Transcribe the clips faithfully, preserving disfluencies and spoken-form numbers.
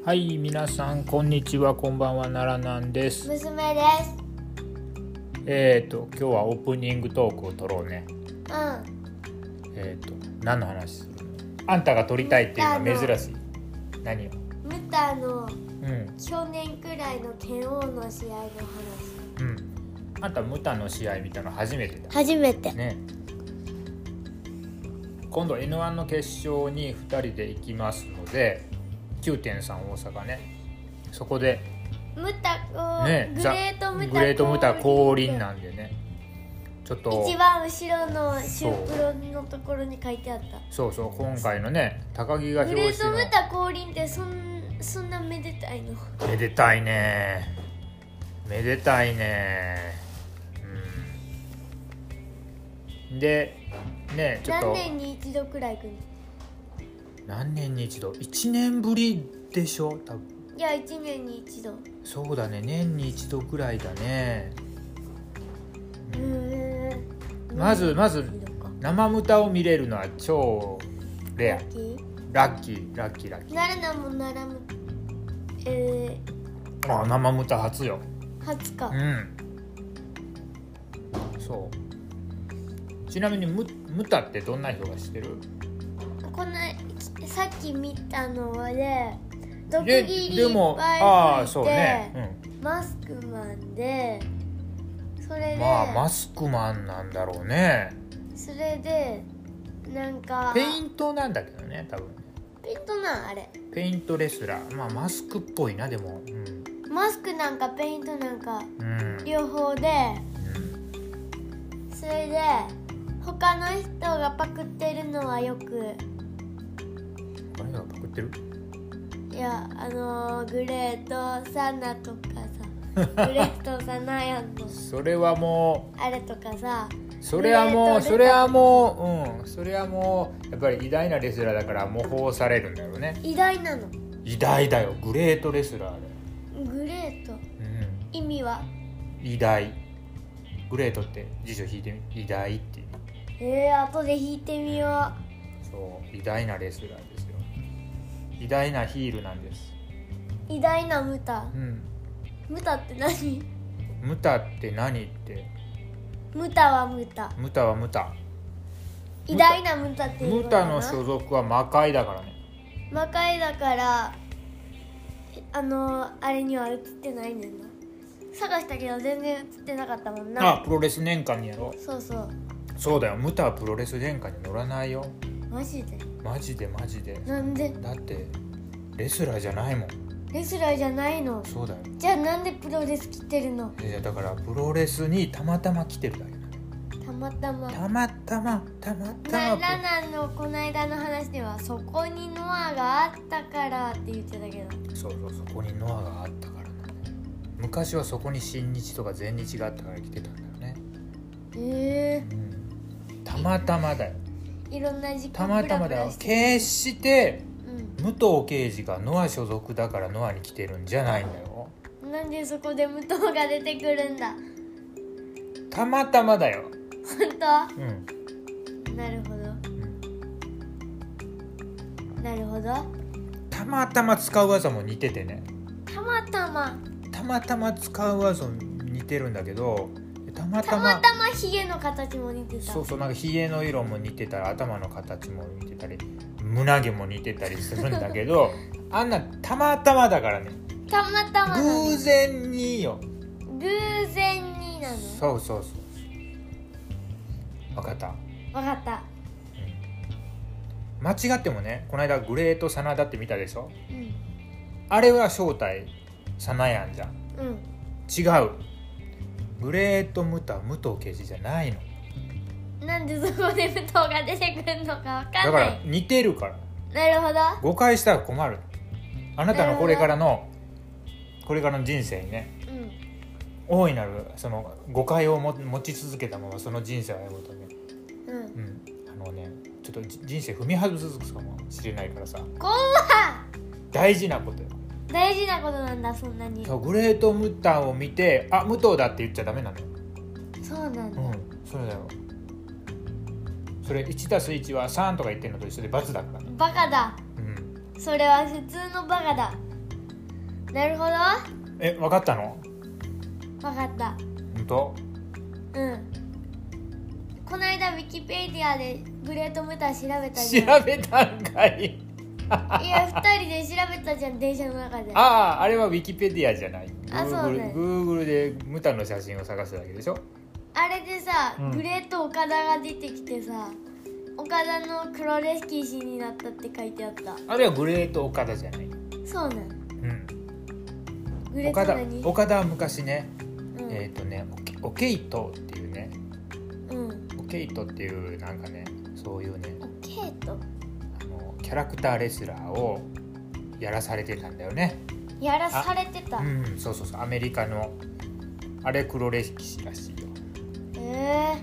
はい、皆さんこんにちは、こんばんは、奈良なんです。 娘です。 えーと今日はオープニングトークを撮ろうね。 うん。 えーと何の話するの？あんたが撮りたいっていうのは珍しい。何を？ ムタのうん去年くらいの剣王の試合の話。 うん。あんたムタの試合見たの初めてだ初めて。 ね。今度 エヌワン の決勝にふたりで行きますので、きゅうてんさん 大阪ね。そこでムタを、 ね、 グレートムタグレートムタ降臨なんでね、ちょっと一番後ろのシュープロのところに書いてあった。 そうそう、今回のね、高木が表紙のグレートムタ降臨ってそんそんなめでたいの？ めでたいね、めでたいね。うんでね、ちょっと何年に一度くらい来る？ 何年に一度？いちねんぶりでしょ多分。 いや、いちねんに一度。 そうだね、年に一度ぐらいだね。 うーんまずまず生ムタを見れるのは超レア。 ラッキーラッキーラッキーラッキー。 なるなもならむえあ、生ムタ初よ。 ー、初か。 うんそう。ちなみに ム, ムタってどんな人が知ってる？ このさっき見たのはね、毒で斬りでもいっぱいああそうついて、 ね、 マスクマンで、それで、 うん、まあマスクマンなんだろうね。 それでなんかペイントなんだけどね、多分。 ペイントなんあれ。 ペイントレスラー、まあマスクっぽいな。でもうん、 マスクなんかペイントなんかうん両方で、 うん、 それで他の人がパクってるのはよく、 他の人がパクってる？ いや、あのー、グレートサナとかさグレートサナヤンのそれはもあれとかさ、 うそれはもうグレートレタそれはもううんそれはもうやっぱり偉大なレスラーだから模倣されるんだろうね。 偉大なの。 偉大だよ、グレートレスラーだよ。 グレートうん、 意味は？ 偉大。グレートって辞書引いてみ、偉大っていう。 えー、後で弾いてみよそう、偉大なレスラーですよ。偉大なヒールなんです。 う。偉大なムタ。 うん。 ムタって何？ ムタって何って。 ムタはムタ。 ムタはムタ。 偉大なムタっていうムことだな。 タの所属は魔界だからね。 魔界だからあのー、あれには映ってないねんな。探したけど全然映ってなかったもんな。 あ、プロレス年間にやろ。 そうそう。 そうだよ、ムタはプロレス年間に乗らないよ。 マジで？ マジでマジで。 なんで？ だってレスラーじゃないもん。 レスラーじゃないの？ そうだよ。 じゃあなんでプロレス着てるの？ いやだからプロレスにたまたま来てるだけだね。 たまたま。 たまたまたまたなま。 ラナのこの間の話ではそこにノアがあったからって言ってたけど。 そうそう、そこにノアがあったからなんだよ。昔はそこに新日とか全日があったから来てたんだよね。 えうん、たまたまだよ。 ー、いろんな時た間またまだよ。 して決してうん、 武藤敬司がノア所属だからノアに来てるんじゃないんだよ。 なんでそこで武藤が出てくるんだ？ たまたまだよ。 本うん、 当？なるほど、 うん、 なるほど。 たまたま使う技も似ててね。 たまたまたまたま使う技も似てるんだけど、たまたたままたまヒゲの形も似てた。 そうそう、なんかひげの色も似てたり、頭の形も似てたり、胸毛も似てたりするんだけどあんなたまたまだからね。 たまたまなの？ 偶然によ。 偶然になの？ そうそうそう。分かった。 わかった。 間違ってもね、この間グレートサナダって見たでしょ。 うんあれは正体サナヤンじゃん。 うん。 違う。グレートムタ武藤敬司じゃないの。 なんでそこで武藤が出てくるのかわかんない。 だから似てるから。 なるほど。 誤解したら困る。あなたのこれからのこれからの人生にね、 うん大いなるその誤解をも持ち続けたままその人生を歩むとね、 うん。 うん、あのね、ちょっと人生踏み外すかもしれないからさ、 怖っ。 大事なことよ。 大事なことなんだ、そんなに。 そう、グレートムタを見て、あ、武藤だって言っちゃダメなのよ。 そうなんだ。 うん、それだよ。それ いちたすいち はさんとか言ってるのと一緒で×だからね。 バカだ。 うん、 それは普通のバカだ。 なるほど。 え、分かったの？ 分かった。 本当？ うん。この間ウィキペディアでグレートムタ調べたじゃん。 調べたんかい。 いやふたりで調べたじゃん、電車の中で。 ああ、あれはウィキペディアじゃない。 あ、そうね。 Google でムタの写真を探すだけでしょ。 あれでさ、 うん、 グレート岡田が出てきてさ、岡田の黒歴史になったって書いてあった。 あれはグレート岡田じゃない。 そうなん。うん。グレート岡田何？ 岡田は昔ね、 うん、 えっ、ー、とねオケイトっていうね、 うん、 オケイトっていうなんかね、そういうね、 オケイト、 あのキャラクターレスラーをやらされてたんだよね。 やらされてた。 うん、そうそうそう、アメリカのあれ黒歴史らしいよ。 え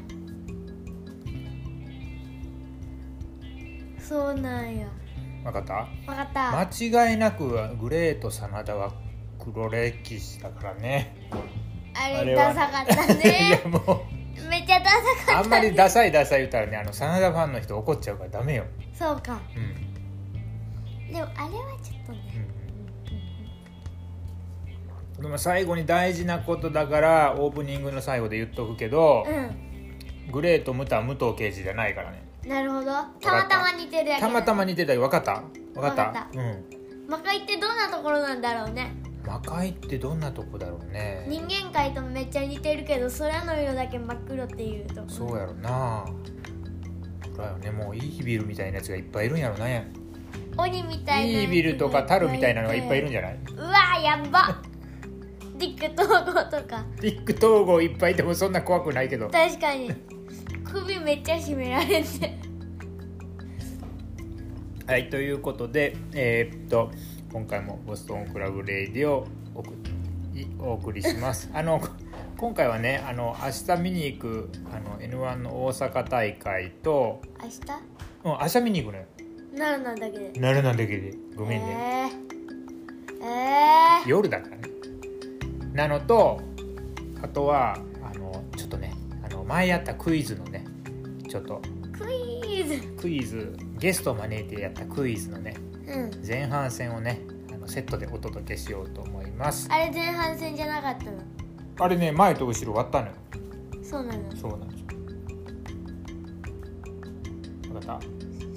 ー、そうなんや。 分かった？ 分かった。 間違いなくグレート真田は黒歴史だからね。 あれダサかったね。 いやもうめっちゃダサかった、ね、 あんまりダサいダサい言ったらね、あの真田ファンの人怒っちゃうからダメよ。 そうか、 うん、 でもあれはちょっとね、 うん、でも最後に大事なことだからオープニングの最後で言っとくけど、うん、グレートムタは武藤敬司じゃないからね。 なるほど。たまたま似てるやけ。 たまたま似てたよ。分かった？分かった？ 分かった。 うん。 魔界ってどんなところなんだろうね。 魔界ってどんなとこだろうね。 人間界とめっちゃ似てるけど空の色だけ真っ黒っていうところ。 そうやろな。だよね、もうイービルみたいなやつがいっぱいいるんやろね。 鬼みたいなイービルとかタルみたいなのがいっぱいいるんじゃない？ うわーやば。ディック統合とか。 ディック統合いっぱいいてもそんな怖くないけど。 確かに。首めっちゃ締められて。 はい、ということで、えー、っと今回もボストンクラブレディをお送りします。あの今回はね、あの明日見に行くあの エヌワン の大阪大会と、 明日？ うん、明日見に行くのよ。 奈良なんだけで。 奈良なんだけで、ごめんね。 えー、えー、 夜だからね。なのと、あとはあのちょっとね、あの前やったクイズのね、ちょっとクイズクイズゲストを招いてやったクイズのね、 うん、 前半戦をね、あのセットでお届けしようと思います。 あれ前半戦じゃなかったの？ あれね、前と後ろ割ったのよ。 そうなの？ そうなんですよ。分かった？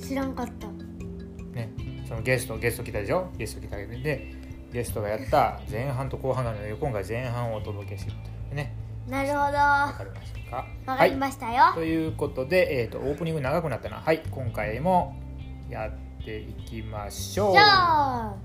知らんかったね。そのゲストゲスト来たでしょ。ゲスト来たけどでゲストがやった前半と後半があるので、今回前半をお届けするというね。 なるほど。 わかりましたか？ わかりましたよ、 はい、ということで、えーと、オープニング長くなったな。はい、今回もやっていきましょう。 じゃあ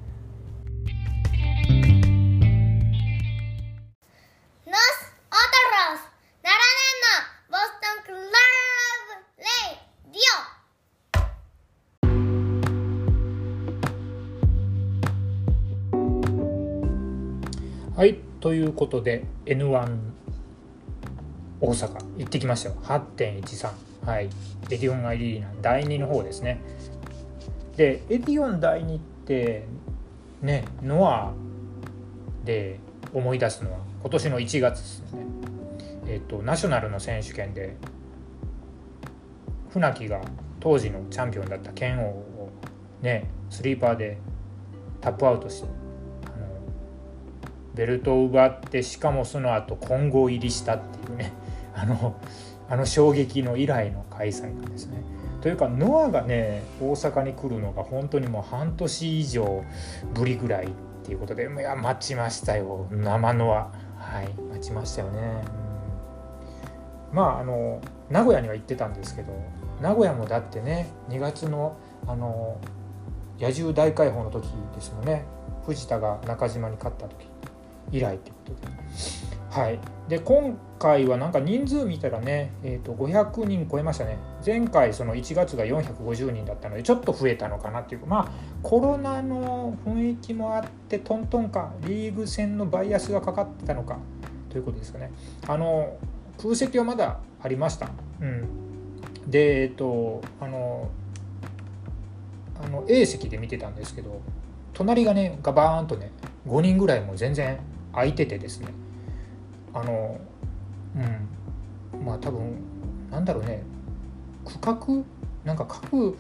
はい、ということで エヌワン 大阪行ってきましたよ。 はちてんいちさん、はい、エディオンアリーナだいにの方ですね。でエディオンだいにってね、ノアで思い出すのは今年のいちがつですよね。えっとナショナルの選手権で船木が当時のチャンピオンだった剣王をね、スリーパーでタップアウトしてベルトを奪って、しかもその後混合入りしたっていうね、あのあの衝撃の以来の開催なんですね。というかノアがね大阪に来るのが本当にもう半年以上ぶりぐらいっていうことで、いや待ちましたよ、生ノア。はい待ちましたよね、うん、まああの名古屋には行ってたんですけど、名古屋もだってねにがつのあの野獣大解放の時ですよね。藤田が中島に勝った時以来ということで、はい、で今回はなんか人数見たらね、えーとごひゃくにん超えましたね。前回そのいちがつがよんひゃくごじゅうにんだったのでちょっと増えたのかなっていうか、まあコロナの雰囲気もあってトントンかリーグ戦のバイアスがかかってたのかということですかね。あの空席はまだありました、うん、でえっ、ー、とあのあの A 席で見てたんですけど、隣がねガバーンとねごにんぐらいも全然空いててですね、あのうんまあ多分なんだろうね、区画なんか各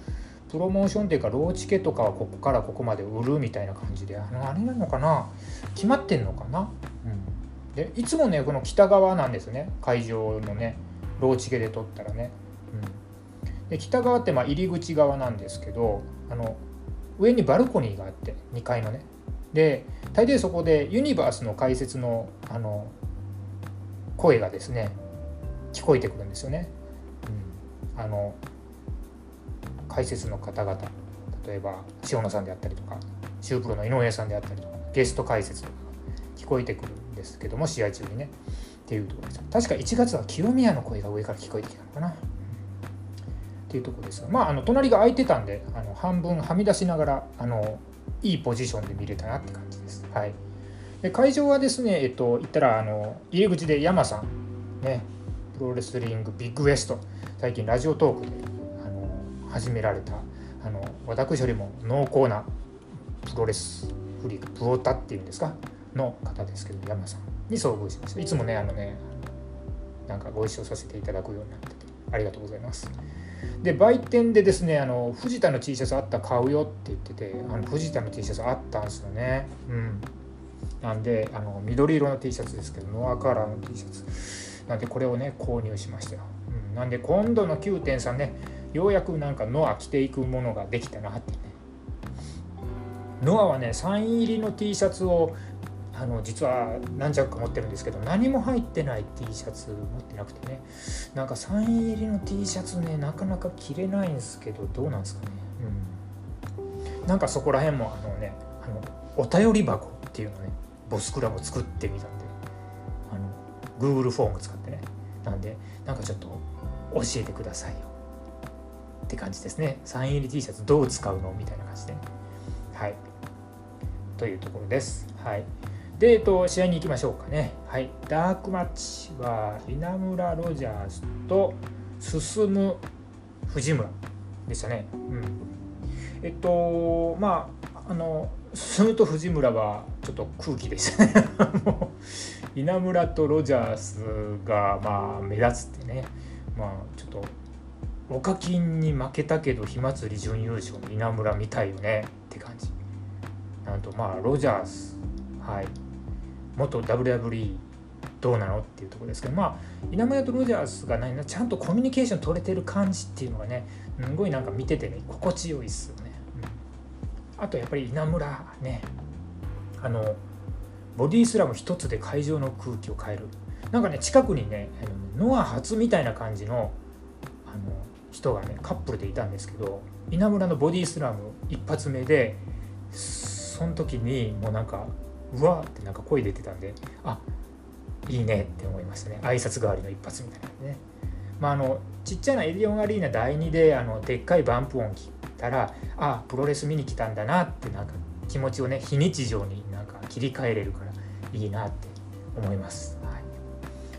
プロモーションっていうかローチケとかはここからここまで売るみたいな感じで、あのあれなのかな、決まってんのかな、うん、でいつもねこの北側なんですね、会場のねローチケで撮ったらね、うん、で北側ってまあ入り口側なんですけど、あの上にバルコニーがあってにかいのね、で大抵そこでユニバースの解説のあの声がですね聞こえてくるんですよね、うん、あの解説の方々、例えば塩野さんであったりとかシュープロの井上さんであったりとかゲスト解説とか聞こえてくるんですけども、試合中にねっていうところです。確かいちがつは清宮の声が上から聞こえてきたのかな、うん、っていうところですが、まああの隣が空いてたんで、あの半分はみ出しながらあのいいポジションで見れたなって感じです。はい、で会場はですね、えっと、行ったらあの入り口で山さんね、プロレスリングビッグウエスト、最近ラジオトークであの始められたあの私よりも濃厚なプロレスフリーク、プオタっていうんですかの方ですけど、山さんに遭遇しました。いつもねあのねなんかご一緒させていただくようになっててありがとうございます。で売店でですね、あの藤田の T シャツあったら買うよって言ってて、あの藤田の T シャツあったんですよね、うん、なんであの緑色の T シャツですけど、ノアカラーの T シャツなんでこれをね購入しましたよ、うん、なんで今度の きゅうてんさん ね、ようやくなんかノア着ていくものができたなってね。ノアはねサイン入りの T シャツをあの実は何着か持ってるんですけど、何も入ってない T シャツ持ってなくてね、なんかサイン入りの T シャツねなかなか着れないんですけど、どうなんですかね、うん、なんかそこら辺もあのねあのお便り箱っていうのねボスクラブを作ってみたんで、あの Google フォーム使ってね、なんでなんかちょっと教えてくださいよって感じですね。サイン入り T シャツどう使うのみたいな感じで、はいというところです。はいで、えっと、試合に行きましょうかね。はい、ダークマッチは稲村ロジャースと進む藤村でしたね。うん、えっとまああの進むと藤村はちょっと空気でしたね。もう稲村とロジャースがまあ目立つってね、まあちょっとオカキンに負けたけど火祭り準優勝の稲村見たいよねって感じ。なんとまあロジャース、はい元 ダブリューダブリューイー どうなのっていうところですけど、まあ稲村とロジャースが何ちゃんとコミュニケーション取れてる感じっていうのがね、すごいなんか見ててね心地よいっすよね、うん、あとやっぱり稲村ね、あのボディスラム一つで会場の空気を変える、なんかね近くにねノア初みたいな感じのあの人がねカップルでいたんですけど、稲村のボディスラム一発目でその時にもうなんかうわーってなんか声出てたんで、あいいねって思いましたね。挨拶代わりの一発みたいなね。まああのちっちゃなエディオンアリーナだいにであのでっかいバンプ音聞いたら、あプロレス見に来たんだなってなんか気持ちをね非日常になんか切り替えれるからいいなって思います。はい、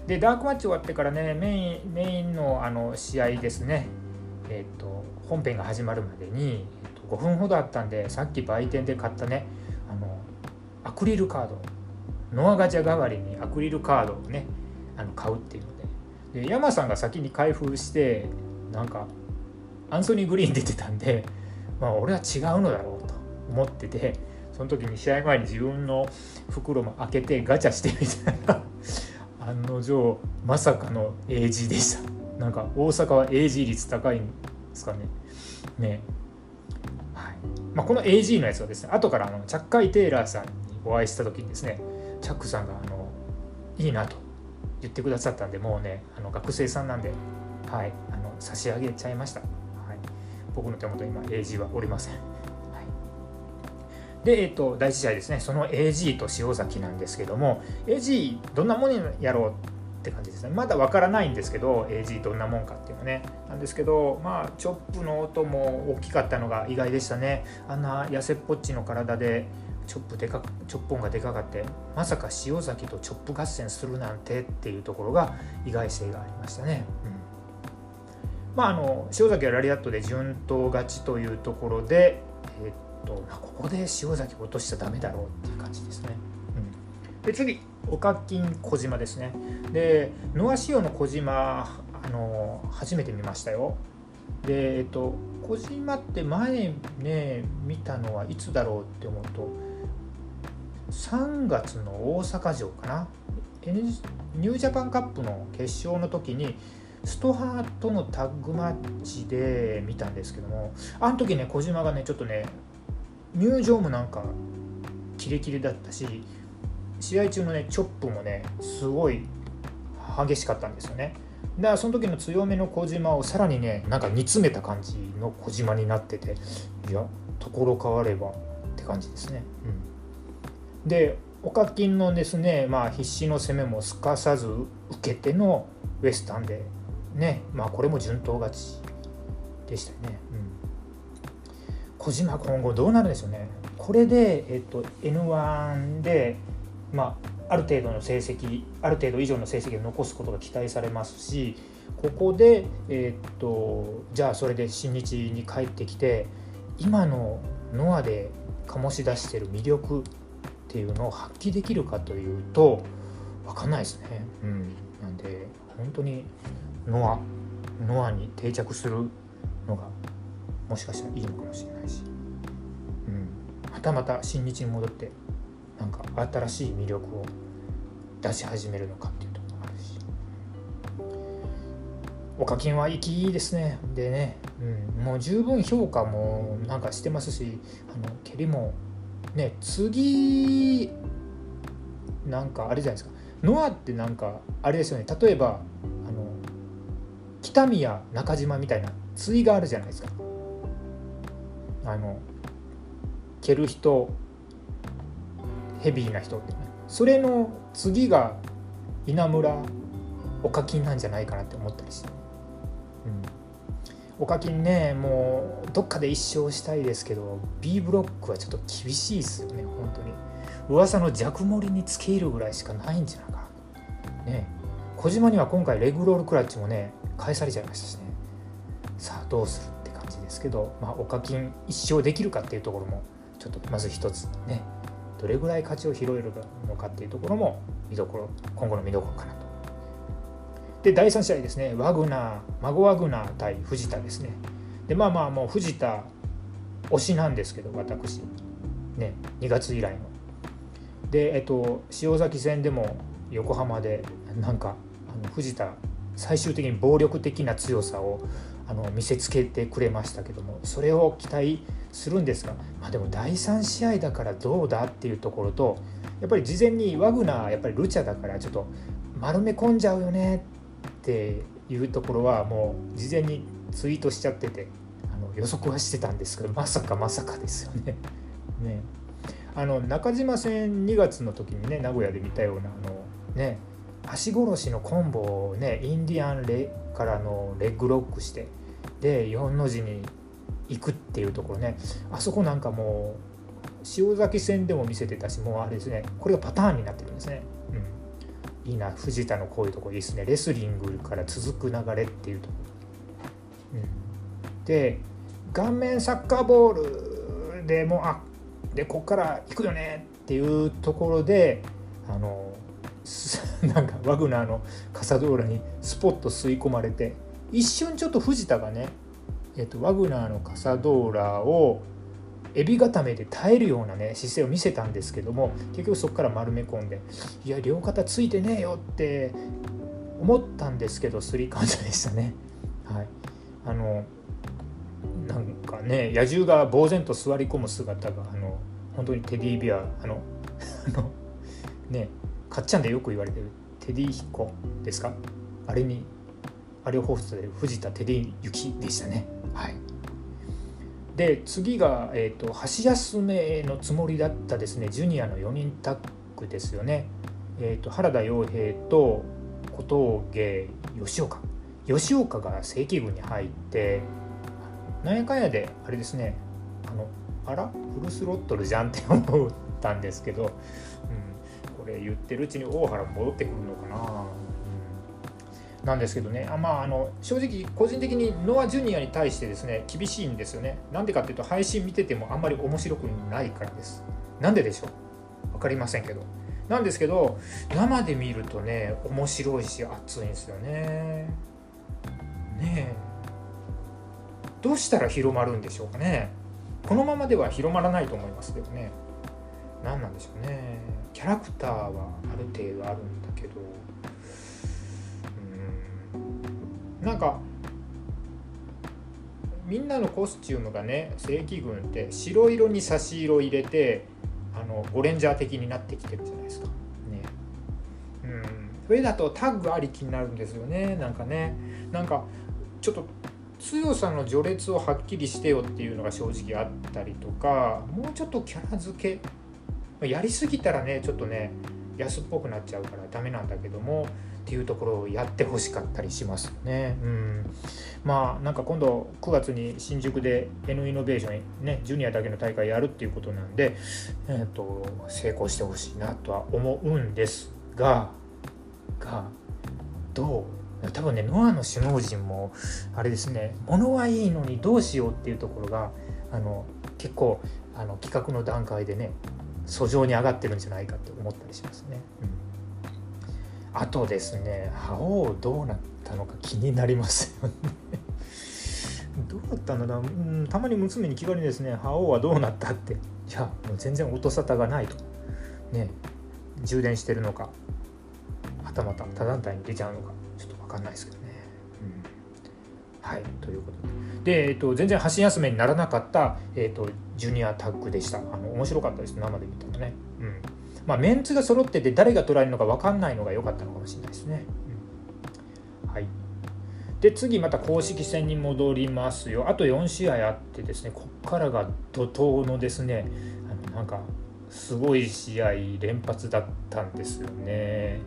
でダークマッチ終わってからねメインメインのあの試合ですね。えっと本編が始まるまでに、えっと、ごふんほどあったんで、さっき売店で買ったねあのアクリルカード、ノアガチャ代わりにアクリルカードをねあの買うっていうので、で山さんが先に開封してなんかアンソニー・グリーン出てたんで、まあ俺は違うのだろうと思ってて、その時に試合前に自分の袋も開けてガチャしてみたいな案の定まさかの エージー でした。なんか大阪は エージー 率高いんですかね。ね、はい。まあ、この エージー のやつはですね、後からあのチャッカイ・テイラーさんにお会いした時にですね、チャックさんがあのいいなと言ってくださったんで、もうねあの学生さんなんで、はい、あの差し上げちゃいました。はい、僕の手元に今 エージー はおりません。はい、で、えっと、だいいち試合ですね、その エージー と塩崎なんですけども、 エージー どんなものやろうって感じですね。まだわからないんですけど エージー どんなもんかっていうのねなんですけど、まあチョップの音も大きかったのが意外でしたね。あんな痩せっぽっちの体でチョップでかチョップ音がでかかって、まさか塩崎とチョップ合戦するなんてっていうところが意外性がありましたね。うん、まああの塩崎はラリアットで順当勝ちというところで、えーっとまあ、ここで塩崎を落としちゃダメだろうっていう感じですね。うん、で次オカキン小島ですね。でノア仕様の小島あの初めて見ましたよ。 でえっと小島って前ね見たのはいつだろうって思うとさんがつの大阪城かな、N、ニュージャパンカップの決勝の時にストハーとのタッグマッチで見たんですけども、あの時ね小島がねちょっとね入場もなんかキレキレだったし、試合中のねチョップもねすごい激しかったんですよね。だからその時の強めの小島をさらにねなんか煮詰めた感じの小島になってて、いやところ変わればって感じですね、うん、でオカキンのですね、まあ、必死の攻めもすかさず受けてのウエスタンでね、まあこれも順当勝ちでしたよね、うん、小島今後どうなるんでしょうね。これで、えっと、エヌワン で、まあ、ある程度の成績ある程度以上の成績を残すことが期待されますし、ここで、えっと、じゃあそれで新日に帰ってきて今のノアで醸し出している魅力っていうのを発揮できるかというと分かんないですね、うん、なんで本当にノアノアに定着するのがもしかしたらいいのかもしれないし、うん、またまた新日に戻ってなんか新しい魅力を出し始めるのかっていうところもあるし、オカキンは息いいですね。でね、うん、もう十分評価もなんかしてますし、あの蹴りもね次なんかあれじゃないですか、ノアってなんかあれですよね、例えばあの北宮中島みたいな対があるじゃないですか。あの蹴る人ヘビーな人ってね、それの次が稲村オカキンなんじゃないかなって思ったりして、うん、オカキンねもうどっかで一勝したいですけど B ブロックはちょっと厳しいですよね。本当に噂のジャクモリにつけ入るぐらいしかないんじゃないかな、ね、小島には今回レグロールクラッチもね返されちゃいましたしね。さあどうするって感じですけど、まあ、オカキン一勝できるかっていうところもちょっとまず一つね、どれぐらい価値を拾えるのかっていうところも見どころ、今後の見どころかなと。でだいさん試合ですね、ワグナーマゴワグナー対藤田ですね。でまあまあもう藤田推しなんですけど私ね、にがつ以来ので、えっと、塩崎戦でも横浜でなんかあの藤田最終的に暴力的な強さをあの見せつけてくれましたけども、それを期待するんですが、まあ、でもだいさん試合だからどうだっていうところと、やっぱり事前にワグナーやっぱりルチャだからちょっと丸め込んじゃうよねっていうところはもう事前にツイートしちゃってて、あの予測はしてたんですけど、まさかまさかですよね。ね、あの中島戦にがつの時にね名古屋で見たようなあのね足殺しのコンボをねインディアンレからのレッグロックしてでよんの字に行くっていうところね、あそこなんかもう塩崎戦でも見せてたし、もうあれですね、これがパターンになってるんですね、うん、いいな藤田のこういうところいいですね。レスリングから続く流れっていうところ、うん、で顔面サッカーボールでもうあでこっから行くよねっていうところであのなんかワグナーのカサドーラにスポッと吸い込まれて、一瞬ちょっと藤田がね、えっと、ワグナーのカサドーラをエビ固めで耐えるようなね姿勢を見せたんですけども、結局そこから丸め込んで、いや両肩ついてねえよって思ったんですけどスリーカウントでしたね。はい、あのなんかね野獣が呆然と座り込む姿があの本当にテディベアあのあのねかっちゃんでよく言われてるテディヒコですか、あれにあれを彷彿される藤田テディユキでしたね。はい、で次が、えーと、箸休めのつもりだったですねジュニアのよにんタッグですよね。えーと、原田陽平と小峠吉岡吉岡が正規軍に入ってなんやかんやであれですね、あのあらフルスロットルじゃんって思ったんですけど、うん、これ言ってるうちに大原戻ってくるのかな、うん、なんですけどね、あ、まあ、あの正直個人的にノアジュニアに対してですね厳しいんですよね。なんでかっていうと配信見ててもあんまり面白くないからです。なんででしょう、分かりませんけど、なんですけど生で見るとね面白いし熱いんですよね。ねえどうしたら広まるんでしょうかね。このままでは広まらないと思いますけどね。何なんでしょうね。キャラクターはある程度あるんだけど、うーんなんかみんなのコスチュームがね、正規軍って白色に差し色入れてあのゴレンジャー的になってきてるじゃないですかね。うん、それだとタッグありきになるんですよね。なんかね、なんかちょっと強さの序列をはっきりしてよっていうのが正直あったりとか、もうちょっとキャラ付けやりすぎたらねちょっとね安っぽくなっちゃうからダメなんだけどもっていうところをやってほしかったりしますよね。うん、まあなんか今度くがつに新宿で N イノベーションねジュニアだけの大会やるっていうことなんで、えーと、成功してほしいなとは思うんですががどう多分ねノアの首脳陣もあれですね、物はいいのにどうしようっていうところがあの結構あの企画の段階でね訴状に上がってるんじゃないかって思ったりしますね。うん、あとですね、覇王どうなったのか気になりますよね。どうだったんだろう、うん、たまに娘に聞かれるんですね、覇王はどうなったって。いやもう全然音沙汰がないとね、充電してるのかはたまた他団体に出ちゃうのかちょっと分かんないですけどね。うん、はいということでで、えっと、全然箸休めにならなかった、えっと、ジュニアタッグでした。あの面白かったです、生で見たらね。うんまあ、メンツが揃ってて誰が取られるのか分かんないのが良かったのかもしれないですね。うん、はい。で次また公式戦に戻りますよ。あとよん試合あってですね、こっからが怒涛のですね、あのなんかすごい試合連発だったんですよね。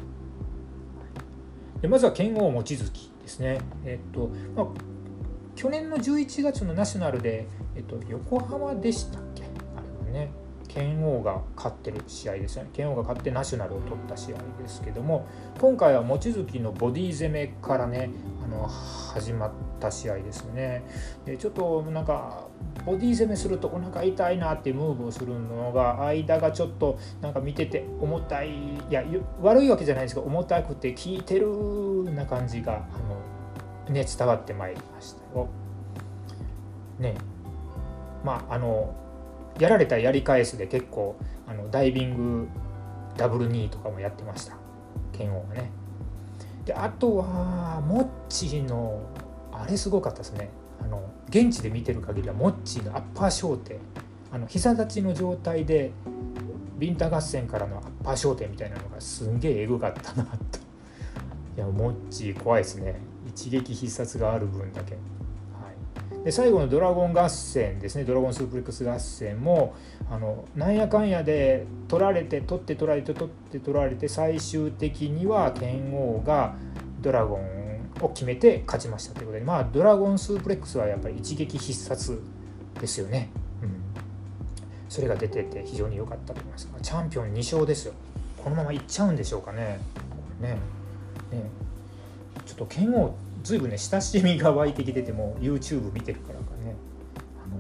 でまずは剣王望月ですね。えっとまあ、去年のじゅういちがつのナショナルで、えっと、横浜でしたっけ、あれはね。剣王が勝ってる試合ですよね。剣王が勝ってナショナルを取った試合ですけども、今回は望月のボディ攻めからねあの始まった試合ですよね。でちょっとなんかボディ攻めするとお腹痛いなっていうムーブをするのが間がちょっとなんか見てて重たい、いや悪いわけじゃないんですけど重たくて効いてるな感じがあの、ね、伝わってまいりましたよ。ね、まああのやられたやり返すで結構あのダイビングダブルニーとかもやってました剣王がね。であとはモッチーのあれすごかったですね。あの現地で見てる限りはモッチーのアッパー小手、あの膝立ちの状態でビンタ合戦からのアッパー小手みたいなのがすんげえエグかったなと。いやモッチー怖いですね、一撃必殺がある分だけ。で最後のドラゴン合戦ですね、ドラゴンスープレックス合戦もあのなんやかんやで取られて取って取られて取って取られて最終的には剣王がドラゴンを決めて勝ちましたということで、まあドラゴンスープレックスはやっぱり一撃必殺ですよね。うん、それが出てて非常に良かったと思いますが、チャンピオンに勝ですよ。このままいっちゃうんでしょうかね。これね、ねちょっと剣王ずいぶんね親しみが湧いてきてても YouTube 見てるからかね、あの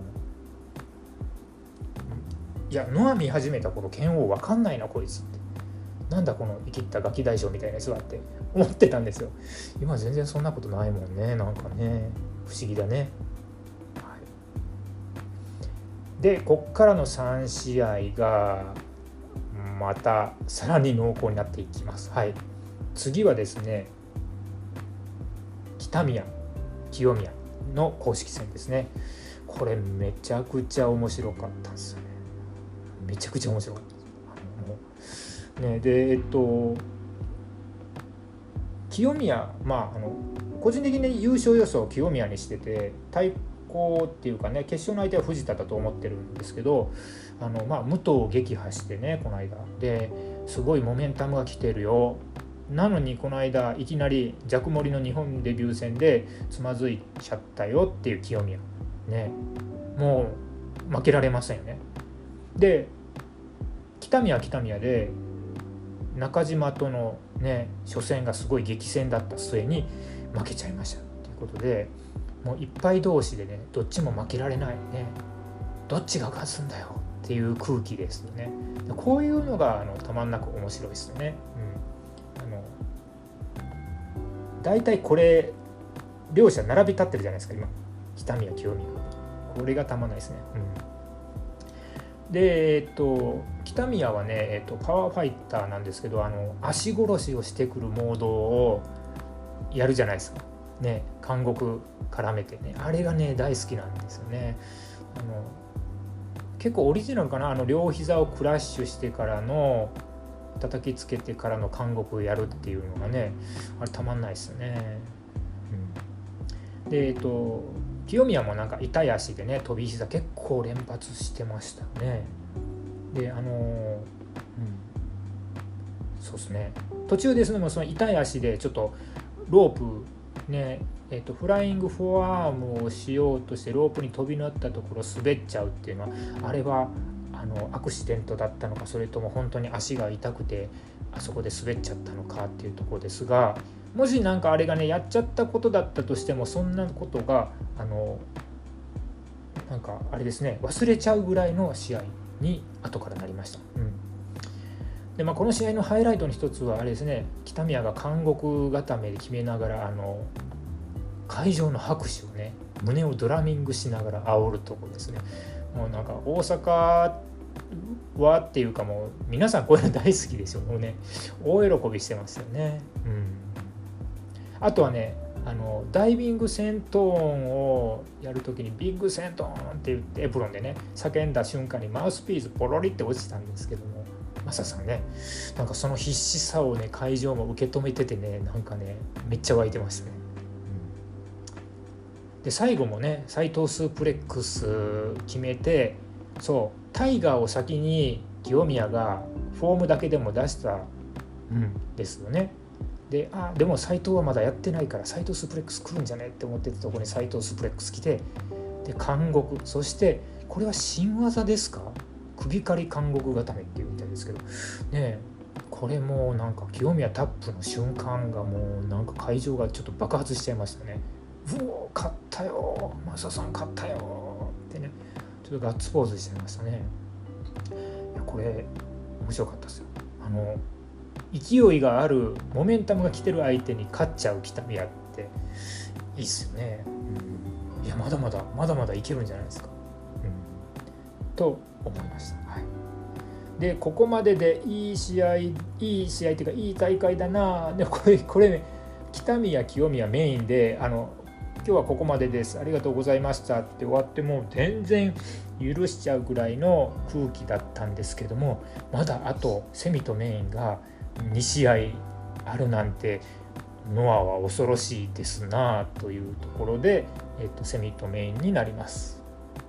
いやノア見始めた頃剣王分かんないなこいつって、なんだこの生きったガキ大将みたいなやつはって思ってたんですよ。今全然そんなことないもんね、なんかね不思議だね。はい、でこっからのさん試合がまたさらに濃厚になっていきます。はい、次はですね北宮清宮の公式戦ですね。これめちゃくちゃ面白かったんですよね。めちゃくちゃ面白かったね。でえっと清宮、まああの個人的に優勝予想を清宮にしてて、対抗っていうかね決勝の相手は藤田だと思ってるんですけど、あのまあ武藤を撃破してねこの間ですごいモメンタムが来てるよ。なのにこの間いきなりジャクモリの日本デビュー戦でつまずいちゃったよっていう清宮ね、もう負けられませんよね。で北宮は北宮で中島とのね初戦がすごい激戦だった末に負けちゃいましたっていうことで、もういっぱい同士でねどっちも負けられないね、どっちが勝つんだよっていう空気ですよね。こういうのがあのたまんなく面白いですよね。だいたいこれ両者並び立ってるじゃないですか今北宮清宮、これがたまんないですね、うん、で、えっと、北宮はね、えっと、パワーファイターなんですけど、あの足殺しをしてくるモードをやるじゃないですかね、監獄絡めてね、あれがね大好きなんですよね。あの結構オリジナルかな、あの両膝をクラッシュしてからの叩きつけてからの監獄をやるっていうのがね、あれたまんないですよね、うん、でえっと清宮もなんか痛い足でね飛び膝結構連発してましたね。であの、うん、そうですね、途中ですね、もうその痛い足でちょっとロープね、えっと、フライングフォアアームをしようとしてロープに飛び乗ったところ滑っちゃうっていうのは、あれはあのアクシデントだったのか、それとも本当に足が痛くてあそこで滑っちゃったのかっていうところですが、もしなんかあれがねやっちゃったことだったとしても、そんなことがあのなんかあれですね、忘れちゃうぐらいの試合に後からなりました、うんでまあ、この試合のハイライトの一つはあれですね、北宮が監獄固めで決めながらあの会場の拍手をね、胸をドラミングしながら煽るところですね。もうなんか大阪はっていうか、もう皆さんこういうの大好きでしょ、もうね大喜びしてますよね、うん、あとはね、あのダイビングセントーンをやるときにビッグセントーンって言ってエプロンでね叫んだ瞬間にマウスピースポロリって落ちたんですけども、マサさんね、なんかその必死さをね会場も受け止めててね、なんかねめっちゃ湧いてましたね、うん、で最後もね斉藤スープレックス決めて、そうタイガーを先に清宮がフォームだけでも出したんですよね。であでも斉藤はまだやってないから斉藤スープレックス来るんじゃねって思ってたところに斉藤スープレックス来て、で監獄、そしてこれは新技ですか、首狩り監獄固めっていうみたいですけどね、これもなんか清宮タップの瞬間がもうなんか会場がちょっと爆発しちゃいましたね。うお勝ったよマサさん勝ったよってね、ちょっとガッツポーズしちゃいましたね。いやこれ面白かったですよ。あの勢いがあるモメンタムが来てる相手に勝っちゃう北宮っていいっすよね、うん、いやまだまだまだまだいけるんじゃないですか、うん、と思いました、はい、でここまででいい試合いい試合っていうかいい大会だな。でこれこれね北宮清宮メインであの今日はここまでですありがとうございましたって終わっても全然許しちゃうぐらいの空気だったんですけども、まだあとセミとメインがに試合あるなんてノアは恐ろしいですなというところで、えっと、セミとメインになります。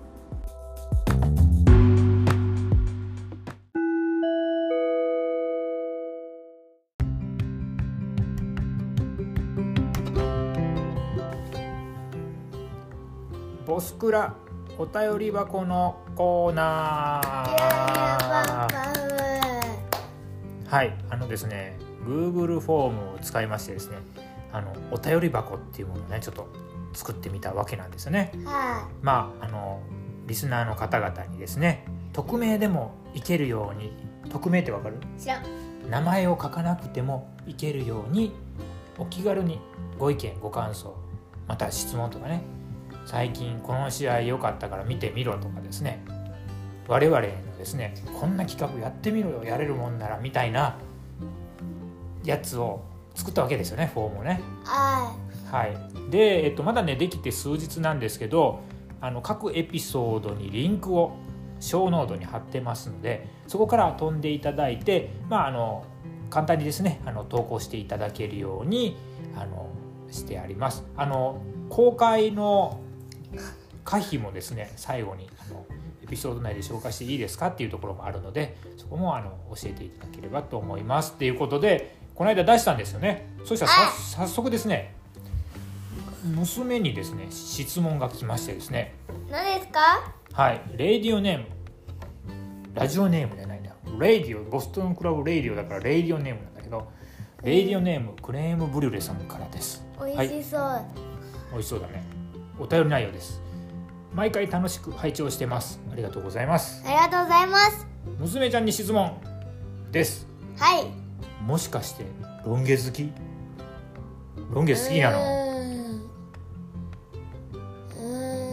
ボスクラお便り箱のコーナー。はい、あのですね Google フォームを使いましてですね、あのお便り箱っていうものをねちょっと作ってみたわけなんですよね、 はい、 まああのリスナーの方々にですね匿名でもいけるように、匿名ってわかる？ 知らん。 名前を書かなくてもいけるようにお気軽にご意見ご感想また質問とかね、最近この試合良かったから見てみろとかですね、我々のですねこんな企画やってみろよやれるもんならみたいなやつを作ったわけですよね、フォームをね。 はい、はい、で、えっと、まだねできて数日なんですけど、あの各エピソードにリンクを小ノートに貼ってますので、そこから飛んでいただいて、まあ、あの簡単にですねあの投稿していただけるようにあのしてあります。あの公開の可否もですね最後にあのエピソード内で紹介していいですかっていうところもあるので、そこもあの教えていただければと思いますっていうことで、この間出したんですよね。そしたら早速ですね娘にですね質問が来ましてですね。 何ですか？ はい、レディオネーム、ラジオネームじゃないんだ、レディオ、ボストンクラブレディオだからレディオネームなんだけど、レディオネームクレームブリュレさんからです。 美味しそう、はい、 美味しそうだね。お便り内容です。毎回楽しく拝聴してます。ありがとうございます。 ありがとうございます。 娘ちゃんに質問です。 はい。 もしかしてロン毛好き？ロン毛好きなの？ うーんうーん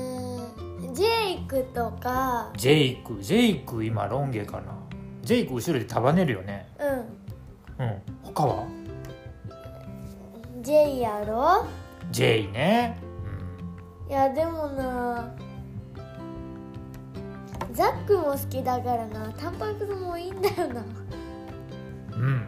クとか。 ジェイクジェイク今ロン毛かな。ジェイク後ろで束ねるよね。 うんうん。他は J やろ。 J ね、 いやでもなザックも好きだからな。タンパク質もいいんだよな。 うん、うん、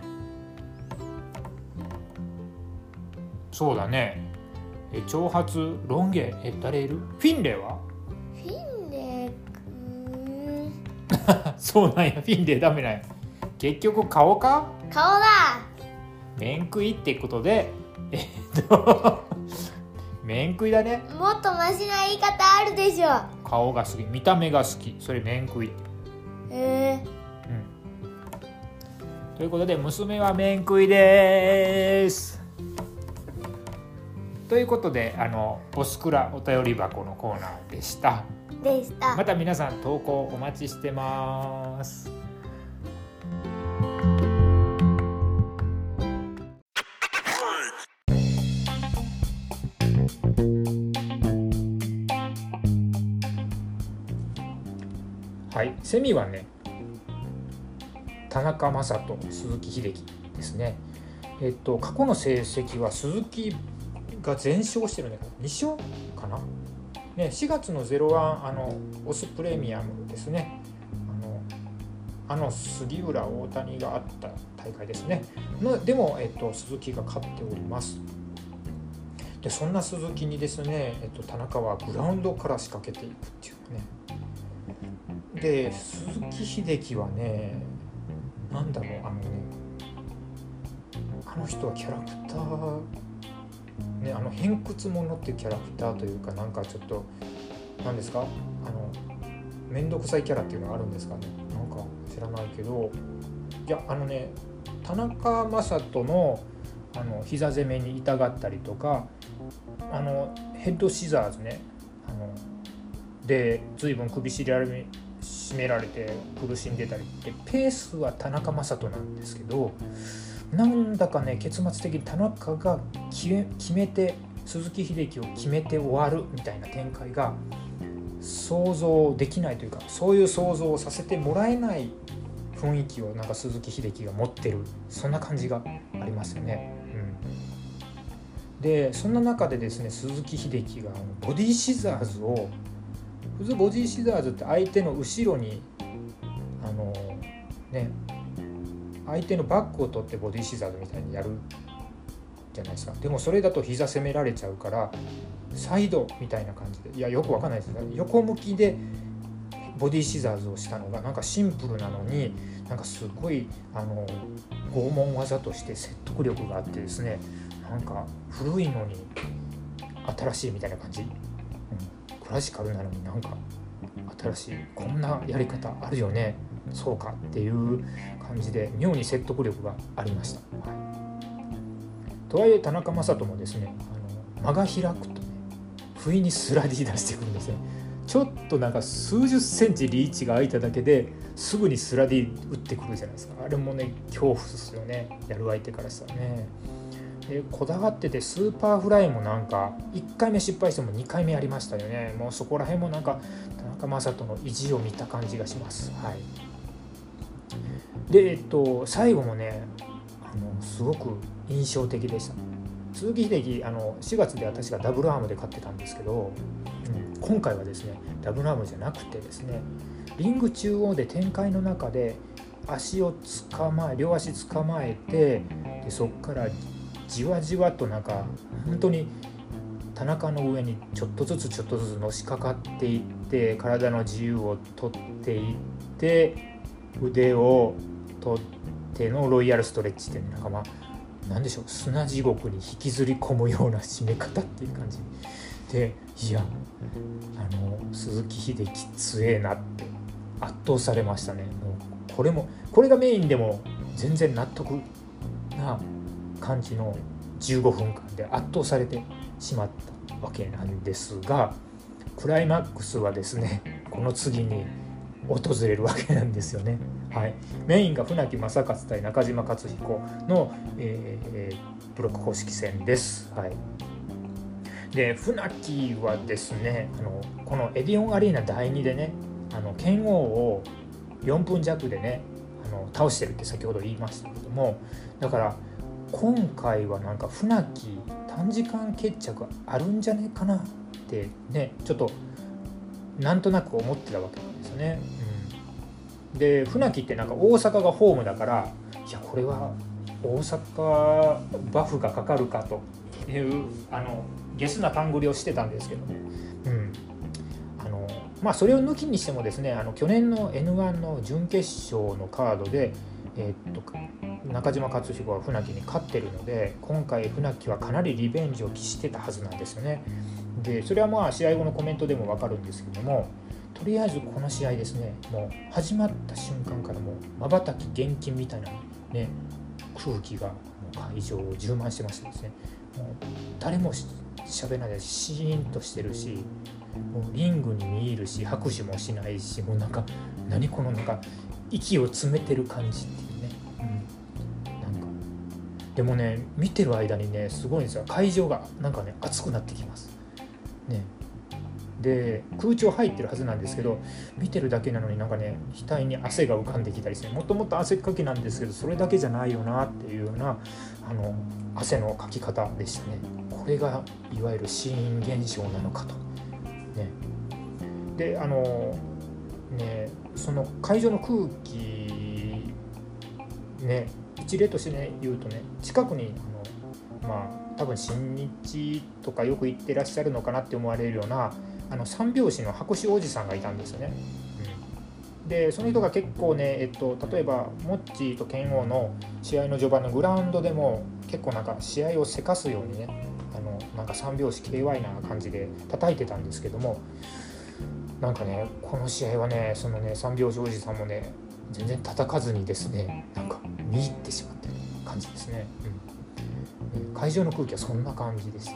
そうだね。え長髪ロン毛え誰いる？フィンレイは？ フィンレイくんそうなんや。フィンレイダメなんや。結局顔か？ 顔だ。 面食いってことでえっと面食いだね。 もっとマシな言い方あるでしょ。 顔が好き、見た目が好き、それ面食い。 へえ、 うん、ということで娘は面食いです。ということであのボスクラお便り箱のコーナーでしたでしたまた皆さん投稿お待ちしてます。はい、セミはね田中将人、鈴木秀樹ですね。えっと過去の成績は鈴木が全勝してるんだけどに勝かな、ね、しがつのゼロワンあのオスプレミアムですね。あのあの杉浦大谷があった大会ですねのでも、えっと、鈴木が勝っております。でそんな鈴木にですね、えっと、田中はグラウンドから仕掛けていくっていうね。で鈴木秀樹はねなんだろうあのねあの人はキャラクターね、あの偏屈者っていうキャラクターというかなんかちょっと何ですかあの面倒くさいキャラっていうのがあるんですかね。なんか知らないけどいやあのね田中将人のあの膝攻めに痛がったりとかあのヘッドシザーズねあので随分首絞められて苦しんでたりってペースは田中将人なんですけどなんだかね結末的に田中が決め、決めて鈴木秀樹を決めて終わるみたいな展開が想像できないというかそういう想像をさせてもらえない雰囲気をなんか鈴木秀樹が持ってるそんな感じがありますよね、うん、でそんな中でですね鈴木秀樹がボディシザーズを普通ボディシザーズって相手の後ろにあのね相手のバックを取ってボディシザーズみたいにやるじゃないですか。でもそれだと膝攻められちゃうからサイドみたいな感じでいやよくわかんないですけど横向きでボディシザーズをしたのがなんかシンプルなのになんかすごいあの拷問技として説得力があってですねなんか古いのに新しいみたいな感じ、うん、クラシカルなのになんか新しいこんなやり方あるよねそうかっていう感じで妙に説得力がありました、はい、とはいえ田中将人もですねあの間が開くとね不意にスラディ出してくるんですね。ちょっとなんか数十センチリーチが空いただけですぐにスラディ打ってくるじゃないですか。あれもね恐怖ですよねやる相手からしたらね。でこだわっててスーパーフライもなんかいっかいめ失敗してもにかいめやりましたよね。もうそこら辺もなんか田中将人の意地を見た感じがします。はいでえっと最後もねあのすごく印象的でした。鈴木秀樹あのしがつで私がダブルアームで勝ってたんですけど、うん、今回はですねダブルアームじゃなくてですねリング中央で展開の中で足を捕まえ両足捕まえてでそこからじわじわとなんか本当に田中の上にちょっとずつちょっとずつのしかかっていって体の自由を取っていって腕を取ってのロイヤルストレッチってなんかまあなんでしょう砂地獄に引きずり込むような締め方っていう感じでいやあの鈴木秀樹強えなって圧倒されましたね。もうこれもこれがメインでも全然納得な感じのじゅうごふんかんで圧倒されてしまったわけなんですがクライマックスはですねこの次に訪れるわけなんですよね。はい、メインが船木正勝対中島克彦の、えー、ブロック公式戦です。はい、 で船木はですね、あのこのエディオンアリーナだいにでね、あの剣王をよんぷん弱でねあの倒してるって先ほど言いましたけども、だから今回はなんか船木短時間決着あるんじゃねえかなってね、ちょっとなんとなく思ってたわけなんですよね、うん、で船木ってなんか大阪がホームだから、いやこれは大阪バフがかかるかというあのゲスな勘繰りをしてたんですけどね、うん、あのまあそれを抜きにしてもですね、あの去年の エヌワン の準決勝のカードで、えー、っと中島克彦は船木に勝ってるので、今回船木はかなりリベンジを期してたはずなんですよね。でそれはまあ試合後のコメントでも分かるんですけども、とりあえずこの試合ですね、もう始まった瞬間からもう瞬き厳禁みたいなね空気がもう会場を充満してましてですね、もう誰もしゃべらないでシーンとしてるし、もうリングに見えるし拍手もしないし、もうなんか何このなんか息を詰めてる感じっていうね、うん、なんかでもね見てる間にねすごいんですよ、会場がなんかね熱くなってきますね。で空調入ってるはずなんですけど、見てるだけなのになんかね額に汗が浮かんできたりして、もともと汗っかきなんですけどそれだけじゃないよなっていうようなあの汗のかき方でしたね。これがいわゆるシーン現象なのかとね。であのねその会場の空気ね一例としてね言うとね、近くにあのまあ多分新日とかよく行ってらっしゃるのかなって思われるようなあの三拍子の白紙おじさんがいたんですよね、うん、でその人が結構ね、えっと、例えばモッチーと剣王の試合の序盤のグラウンドでも結構なんか試合をせかすようにね、あのなんか三拍子 ケーワイ な感じで叩いてたんですけども、なんかねこの試合はねそのね三拍子おじさんもね全然叩かずにですね、なんか見入ってしまってる感じですね、うん、会場の空気はそんな感じですね。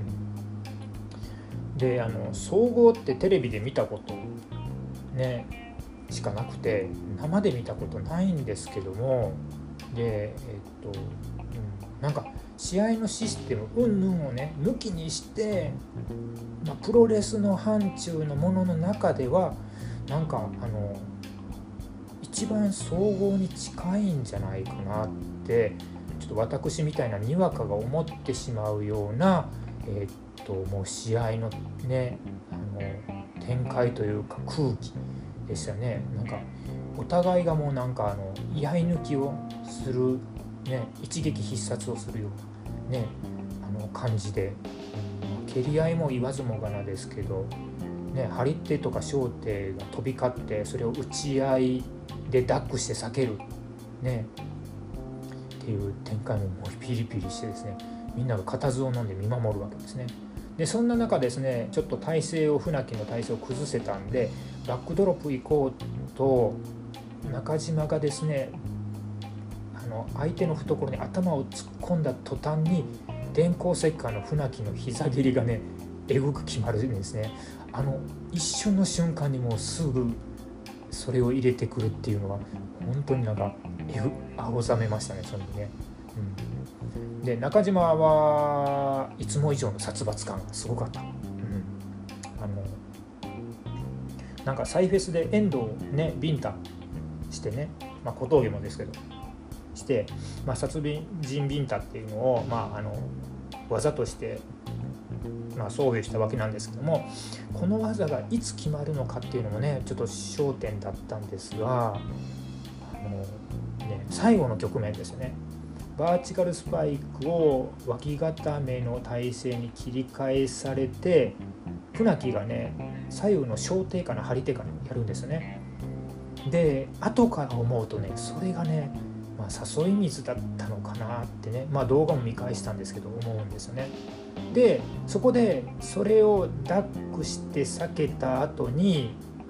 であの総合ってテレビで見たことねしかなくて生で見たことないんですけども、でえっと、うん、なんか試合のシステムうんぬんをね抜きにして、まあ、プロレスの範疇のものの中ではなんかあの一番総合に近いんじゃないかなってちょっと私みたいなにわかが思ってしまうような、えーともう試合のねあの展開というか空気でしたね。なんかお互いがもうなんかあの居合抜きをする、ね、一撃必殺をするような、ね、あの感じで、蹴り合いも言わずもがなですけど、ね、張り手とか小手が飛び交ってそれを打ち合いでダックして避ける、ね、っていう展開ももうピリピリしてですね、みんなが固唾を飲んで見守るわけですね。でそんな中ですね、ちょっと体勢を船木の体勢を崩せたんでバックドロップ行こうと中島がですね、あの相手の懐に頭を突っ込んだ途端に電光石火の船木の膝蹴りがねえぐく決まるんですね。あの一瞬の瞬間にもうすぐそれを入れてくるっていうのは本当になんかえぐ青ざめましたね、その時ね、うん、で中島はいつも以上の殺伐感がすごかった、うん、あのなんかサイフェスで遠藤ねビンタしてね、まあ、小峠もですけどして、まあ、殺人ビンタっていうのを、まあ、あの技としてまあ、装備したわけなんですけども、この技がいつ決まるのかっていうのもねちょっと焦点だったんですが、あの、ね、最後の局面ですよね。バーチカルスパイクを脇固めの体勢に切り替えされて船木がね左右の小手かな張り手かなやるんですよね。で後から思うとねそれがね、まあ、誘い水だったのかなってね、まあ、動画も見返したんですけど思うんですよね。でそこでそれをダックして避けた後に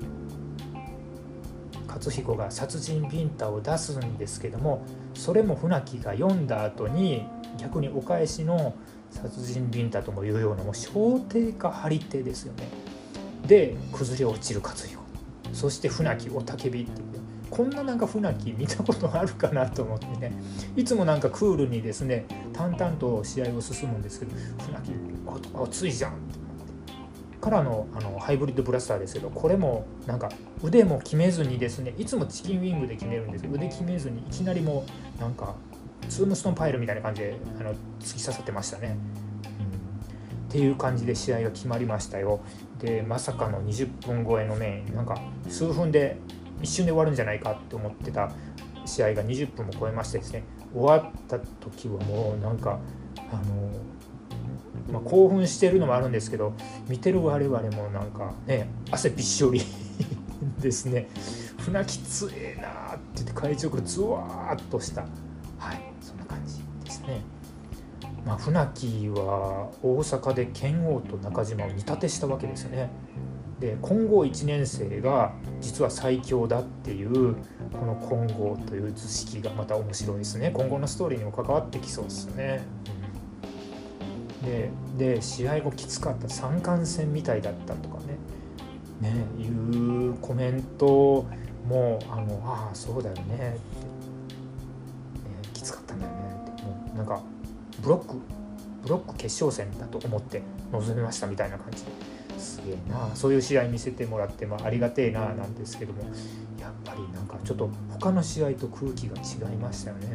勝彦が殺人ビンタを出すんですけども、それも船木が読んだ後に逆にお返しの殺人ビンタともいうようなもう小手か張り手ですよね。で崩れ落ちる勝彦、そして船木雄たけびっていう、こんななんか船木見たことあるかなと思ってね、いつもなんかクールにですね淡々と試合を進むんですけど、船木あ熱いじゃんってからのあのハイブリッドブラスターですけど、これもなんか腕も決めずにですね、いつもチキンウィングで決めるんですけど、腕決めずにいきなりもうなんかツームストーンパイルみたいな感じであの突き刺さってましたね、うん、っていう感じで試合が決まりましたよ。でまさかのにじゅっぷん超えのね、なんか数分で一瞬で終わるんじゃないかって思ってた試合がにじゅっぷんも超えましてですね、終わった時はもうなんかあのまあ、興奮してるのもあるんですけど、見てる我々もなんかね汗びっしょりですね。船木つええなって言って会場がズワーっとした、はい、そんな感じですね。まあ、船木は大阪で拳王と中島を煮立てしたわけですよね。で金剛いちねん生が実は最強だっていうこの金剛という図式がまた面白いですね。今後のストーリーにも関わってきそうですよね。で, で試合後きつかった、三冠戦みたいだったとかね、ねいうコメントもあのああそうだよねって、ね、きつかったんだよねって、もうなんかブロックブロック決勝戦だと思って臨みましたみたいな感じですげえな、そういう試合見せてもらって、まあ、ありがてえななんですけども、やっぱりなんかちょっと他の試合と空気が違いましたよね、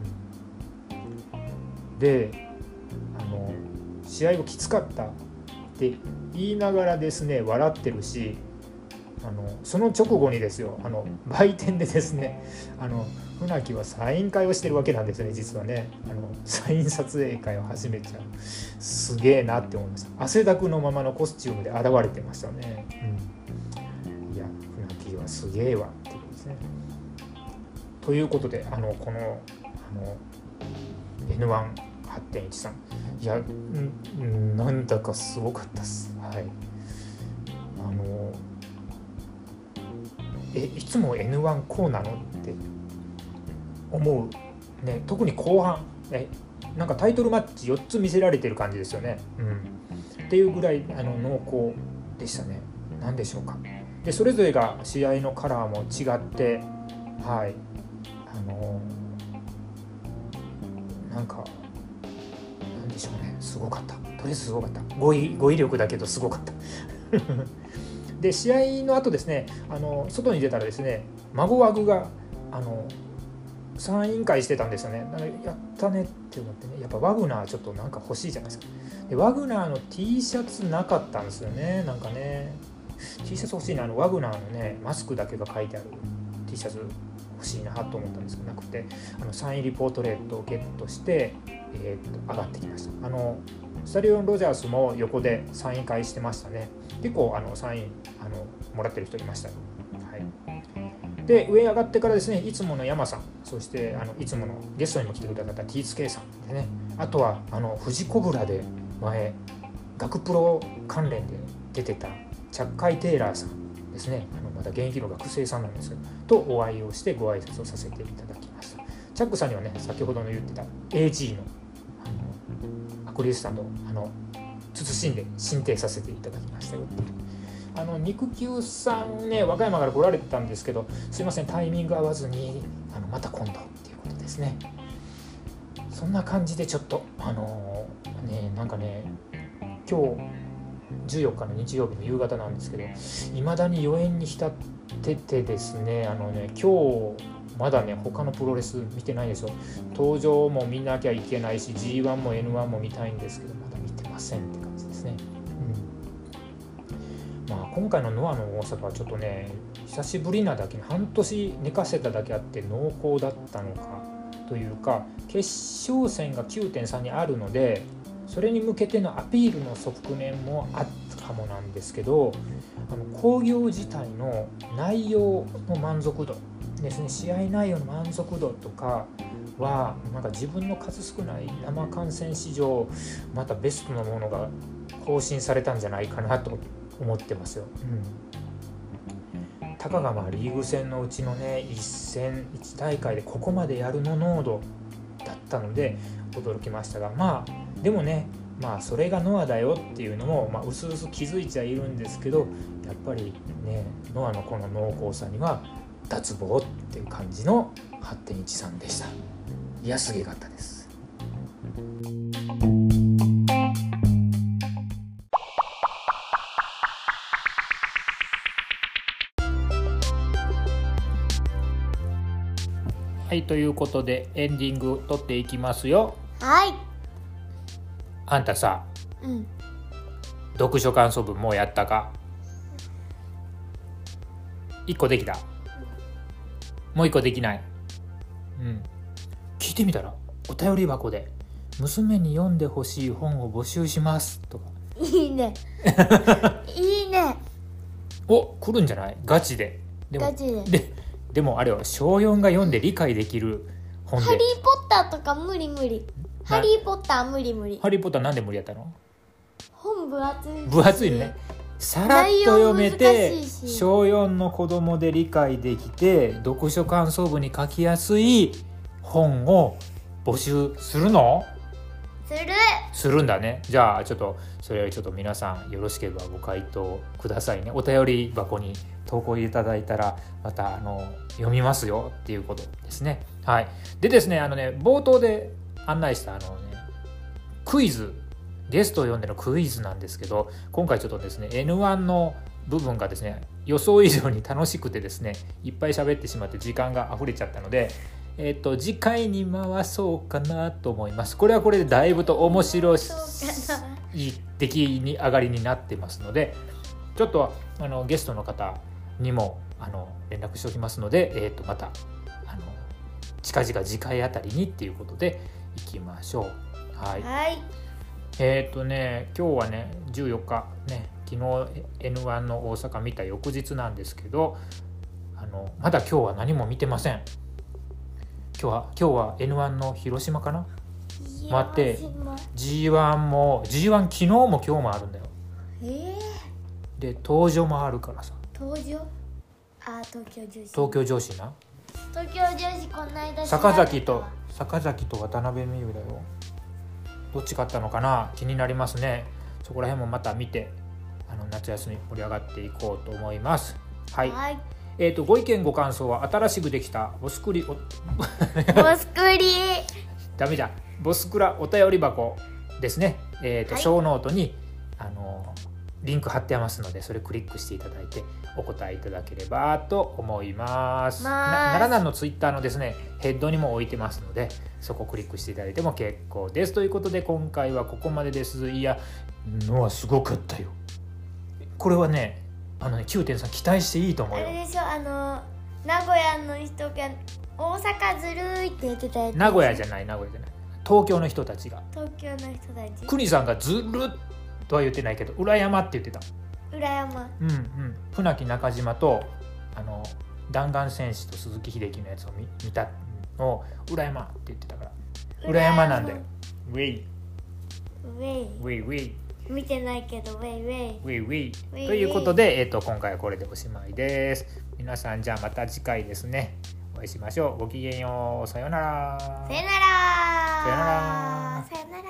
うん、であの試合後きつかったって言いながらですね笑ってるし、あのその直後にですよ、あの売店でですね、あの船木はサイン会をしてるわけなんですね。実はね、あのサイン撮影会を始めちゃう、すげえなって思いました。汗だくのままのコスチュームで現れてましたね、うん、いや船木はすげえわっていうことですね。ということであのこのあの エヌワンはちてんいちさん、 いやんなんだかすごかったです。はい、あのえいつも エヌワン こうなのって思う、ね、特に後半えなんかタイトルマッチよっつ見せられてる感じですよね、うん、っていうぐらいあの濃厚でしたね。なんでしょうか。でそれぞれが試合のカラーも違って、はいあのなんかなんでしょうね、すごかった。とりあえずすごかった。語彙、語彙力だけどすごかったで試合の後ですね、あの外に出たらですね、孫ワグがあのサイン会してたんですよね。だからやったねって思ってね、やっぱワグナーちょっとなんか欲しいじゃないですか。でワグナーの T シャツなかったんですよね。なんかね T シャツ欲しいな、あのワグナーのねマスクだけが書いてある T シャツ欲しいなと思ったんですけどなくて、あのサインリポートレートをゲットして、えー、と上がってきました。あのスタリオン・ロジャースも横でサイン会してましたね。結構あのサインあのもらってる人いましたよ、はい、で上上がってからですね、いつもの山さん、そしてあのいつものゲストにも来てくれた方 ティーツーケー さんでね、あとはあの富士コブラで前学プロ関連で出てたチャッカイ・テイラーさんですね、あのまだ現役の学生さんなんですけどとお会いをしてご挨拶をさせていただきました。チャックさんにはね、先ほどの言ってた エージー のアクリルスタンドをあの慎んで進呈させていただきましたよ。あの肉球さんね、和歌山から来られてたんですけど、すいませんタイミング合わずにあのまた今度っていうことですね。そんな感じでちょっとあのー、ねなんかね今日じゅうよっかの日曜日の夕方なんですけど、未だに余韻に浸っててですね、あのね今日まだね他のプロレス見てないですよ。登場も見なきゃいけないし ジーワン も エヌワン も見たいんですけどまだ見てませんって感じですね、うんまあ、今回のノアの大阪はちょっとね久しぶりなだけに半年寝かせただけあって濃厚だったのかというか、決勝戦が きゅうてんさん にあるのでそれに向けてのアピールの側面もあったかもなんですけど、あの興行自体の内容の満足度ですね、試合内容の満足度とかはなんか自分の数少ない生観戦史上またベストのものが更新されたんじゃないかなと思ってますよ、うん、たかがまあリーグ戦のうちのねいち戦いち大会でここまでやるの濃度だったので驚きましたが、まあでもねまあそれがノアだよっていうのもまあ薄々気づいちゃいるんですけど、やっぱりねノアのこの濃厚さには脱帽っていう感じの はちてんいちさん でした。いやすげかったです。 はい、ということでエンディング撮っていきますよ。 はい。 あんたさ、 うん。 読書感想文もうやったか？いっこできた？もういっこできない？うん。聞いてみたら、お便り箱で娘に読んでほしい本を募集しますとか。 いいね。いいね。 お、来るんじゃない？ガチで。でもガチで。 で、でもあれは小よんが読んで理解できる本で。 ハリー・ポッターとか無理無理。ハリー・ポッター無理無理。 ハリー・ポッターなんで無理やったの？ 本分厚いし。 分厚いね。さらっと読めて小よんの子供で理解できて読書感想文に書きやすい本を募集するの？ する。 するんだね。じゃあちょっとそれよりちょっと皆さんよろしければご回答くださいね。お便り箱に投稿いただいたらまたあの読みますよっていうことですね。はい。でですね、あのね冒頭で案内したあのねクイズ、ゲストを呼んでのクイズなんですけど、今回ちょっとですね エヌワン の部分がですね予想以上に楽しくてですねいっぱい喋ってしまって時間が溢れちゃったので、えーと次回に回そうかなと思います。これはこれでだいぶと面白い出来に上がりになってますので、ちょっとあのゲストの方にもあの連絡しておきますので、えーとまたあの近々次回あたりにっていうことでいきましょう。はい。 はい。 えっとね今日はねじゅうよっかね、昨日 エヌワン の大阪見た翌日なんですけど、あのまだ今日は何も見てません。今日は今日は エヌワン の広島かな。待って ジーワン も ジーワン 昨日も今日もあるんだよ。 えー、 で東女もあるからさ。 東女？あ、東京女子。 東京女子な。 東京女子こんな間坂崎と坂崎と渡辺美優だよ。どっち勝ったのかな、気になりますね。そこら辺もまた見てあの夏休み盛り上がっていこうと思います。はい、はい。えーとご意見ご感想は新しくできたボスクリボスクリダメじゃんボスクラお便り箱ですね。えーと、はい、ショーノートにあのリンク貼ってありますので、それクリックしていただいてお答えいただければと思います。な奈良南のツイッターのですねヘッドにも置いてますので、そこをクリックしていただいても結構です。ということで今回はここまでです。いやのはすごかったよ。これはねあのね きゅうてんさん 期待していいと思うよ。 あれでしょ、あの名古屋の人が大阪ずるいって言ってたやつ。 名古屋じゃない名古屋じゃない東京の人たちが、 東京の人たち、 国さんがずるっとは言ってないけど裏山って言ってた。 裏山、 うんうん、船木中島とあの弾丸戦士と鈴木秀樹のやつを 見, 見たのを裏山って言ってたから、裏山なんだよ。ウェイウェイウェイウェイ見てないけどウェイウェイウェイウェイということで、えー、と今回はこれでおしまいです。皆さんじゃあまた次回ですねお会いしましょう。ごきげんよう。さようなら。 さよなら。 さよなら。 さよなら。